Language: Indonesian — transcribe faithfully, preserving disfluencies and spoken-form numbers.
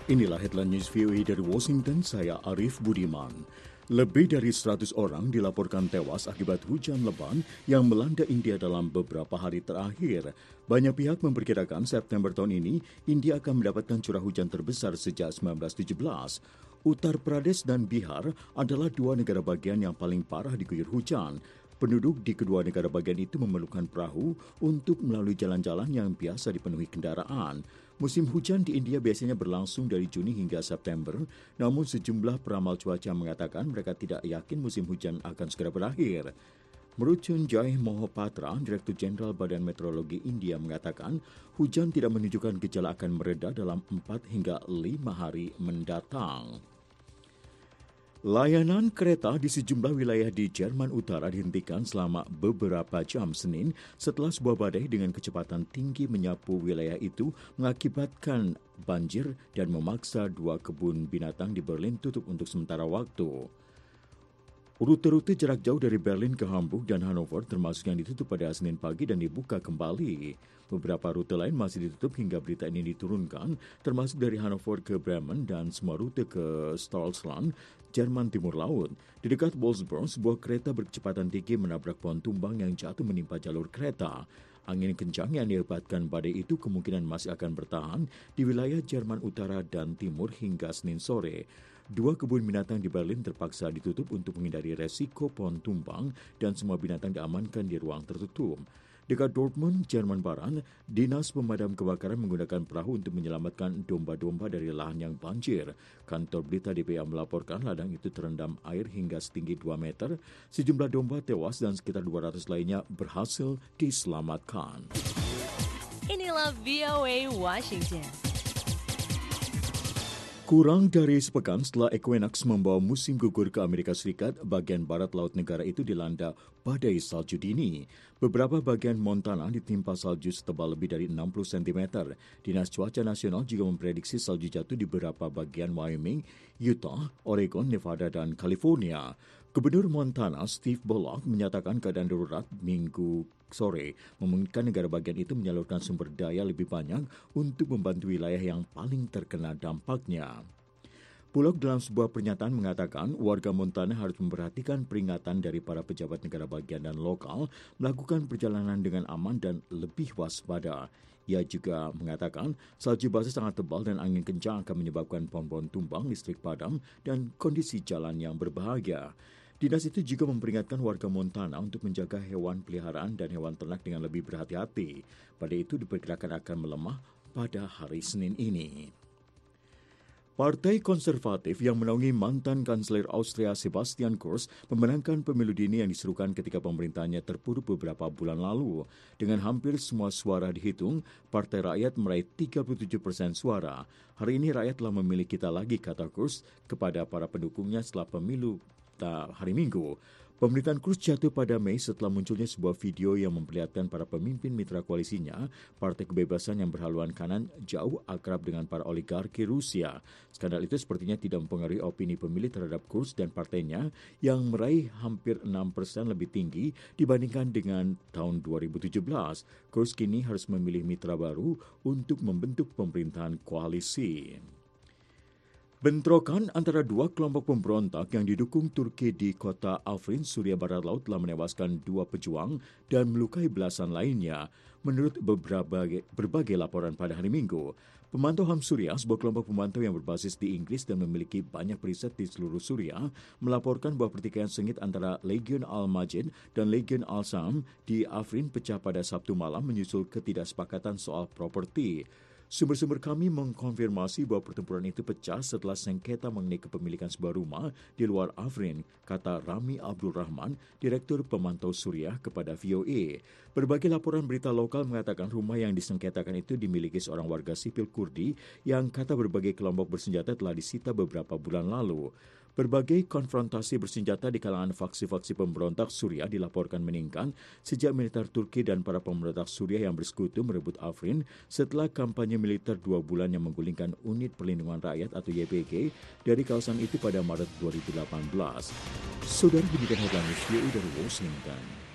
Inilah headline news V O A dari Washington, saya Arif Budiman. Lebih dari seratus orang dilaporkan tewas akibat hujan lebat yang melanda India dalam beberapa hari terakhir. Banyak pihak memperkirakan September tahun ini, India akan mendapatkan curah hujan terbesar sejak seribu sembilan ratus tujuh belas. Uttar Pradesh dan Bihar adalah dua negara bagian yang paling parah diguyur hujan. Penduduk di kedua negara bagian itu memerlukan perahu untuk melalui jalan-jalan yang biasa dipenuhi kendaraan. Musim hujan di India biasanya berlangsung dari Juni hingga September, namun sejumlah peramal cuaca mengatakan mereka tidak yakin musim hujan akan segera berakhir. Mrutyunjay Mohapatra, Direktur Jenderal Badan Meteorologi India mengatakan hujan tidak menunjukkan gejala akan mereda dalam empat hingga lima hari mendatang. Layanan kereta di sejumlah wilayah di Jerman Utara dihentikan selama beberapa jam Senin setelah sebuah badai dengan kecepatan tinggi menyapu wilayah itu mengakibatkan banjir dan memaksa dua kebun binatang di Berlin tutup untuk sementara waktu. Rute-rute jarak jauh dari Berlin ke Hamburg dan Hanover termasuk yang ditutup pada Senin pagi dan dibuka kembali. Beberapa rute lain masih ditutup hingga berita ini diturunkan, termasuk dari Hanover ke Bremen dan semua rute ke Stolzland, Jerman Timur Laut. Di dekat Wolfsburg, sebuah kereta berkecepatan tinggi menabrak pohon tumbang yang jatuh menimpa jalur kereta. Angin kencang yang diakibatkan badai itu kemungkinan masih akan bertahan di wilayah Jerman Utara dan Timur hingga Senin sore. Dua kebun binatang di Berlin terpaksa ditutup untuk menghindari resiko pohon tumbang dan semua binatang diamankan di ruang tertutup. Dekat Dortmund, Jerman Barat, Dinas Pemadam Kebakaran menggunakan perahu untuk menyelamatkan domba-domba dari lahan yang banjir. Kantor berita D P A melaporkan ladang itu terendam air hingga setinggi dua meter. Sejumlah domba tewas dan sekitar dua ratus lainnya berhasil diselamatkan. Inilah V O A Washington. Kurang dari sepekan setelah Equinox membawa musim gugur ke Amerika Serikat, bagian barat laut negara itu dilanda badai salju dini. Beberapa bagian Montana ditimpa salju setebal lebih dari enam puluh sentimeter. Dinas Cuaca Nasional juga memprediksi salju jatuh di beberapa bagian Wyoming, Utah, Oregon, Nevada, dan California. Gubernur Montana, Steve Bullock, menyatakan keadaan darurat minggu sore memungkinkan negara bagian itu menyalurkan sumber daya lebih banyak untuk membantu wilayah yang paling terkena dampaknya. Bullock dalam sebuah pernyataan mengatakan warga Montana harus memperhatikan peringatan dari para pejabat negara bagian dan lokal, melakukan perjalanan dengan aman dan lebih waspada. Ia juga mengatakan salju basah sangat tebal dan angin kencang akan menyebabkan pohon-pohon tumbang, listrik padam, dan kondisi jalan yang berbahaya. Dinas itu juga memperingatkan warga Montana untuk menjaga hewan peliharaan dan hewan ternak dengan lebih berhati-hati. Badai itu diperkirakan akan melemah pada hari Senin ini. Partai Konservatif yang menaungi mantan Kanselir Austria Sebastian Kurz memenangkan pemilu dini yang diserukan ketika pemerintahnya terpuruk beberapa bulan lalu. Dengan hampir semua suara dihitung, Partai Rakyat meraih tiga puluh tujuh persen suara. Hari ini rakyat telah memilih kita lagi, kata Kurz kepada para pendukungnya setelah pemilu hari Minggu. Pemerintahan Kurz jatuh pada Mei setelah munculnya sebuah video yang memperlihatkan para pemimpin mitra koalisinya, Partai Kebebasan yang berhaluan kanan, jauh akrab dengan para oligarki Rusia. Skandal itu sepertinya tidak mempengaruhi opini pemilih terhadap Kurz dan partainya yang meraih hampir enam persen lebih tinggi dibandingkan dengan tahun dua ribu tujuh belas. Kurz kini harus memilih mitra baru untuk membentuk pemerintahan koalisi. Bentrokan antara dua kelompok pemberontak yang didukung Turki di kota Afrin, Suria Barat Laut telah menewaskan dua pejuang dan melukai belasan lainnya, menurut beberapa berbagai laporan pada hari Minggu. Pemantau H A M Suriah, sebuah kelompok pemantau yang berbasis di Inggris dan memiliki banyak riset di seluruh Suriah, melaporkan bahwa pertikaian sengit antara Legion Al-Majid dan Legion Al-Sam di Afrin pecah pada Sabtu malam menyusul ketidaksepakatan soal properti. Sumber-sumber kami mengkonfirmasi bahwa pertempuran itu pecah setelah sengketa mengenai kepemilikan sebuah rumah di luar Afrin, kata Rami Abdul Rahman, Direktur Pemantau Suriah kepada V O A. Berbagai laporan berita lokal mengatakan rumah yang disengketakan itu dimiliki seorang warga sipil Kurdi yang kata berbagai kelompok bersenjata telah disita beberapa bulan lalu. Berbagai konfrontasi bersenjata di kalangan faksi-faksi pemberontak Suriah dilaporkan meningkat sejak militer Turki dan para pemberontak Suriah yang bersekutu merebut Afrin setelah kampanye militer dua bulan yang menggulingkan Unit Perlindungan Rakyat atau Y P G dari kawasan itu pada Maret dua ribu delapan belas. Saudara, demikian headline news V O A dari Washington.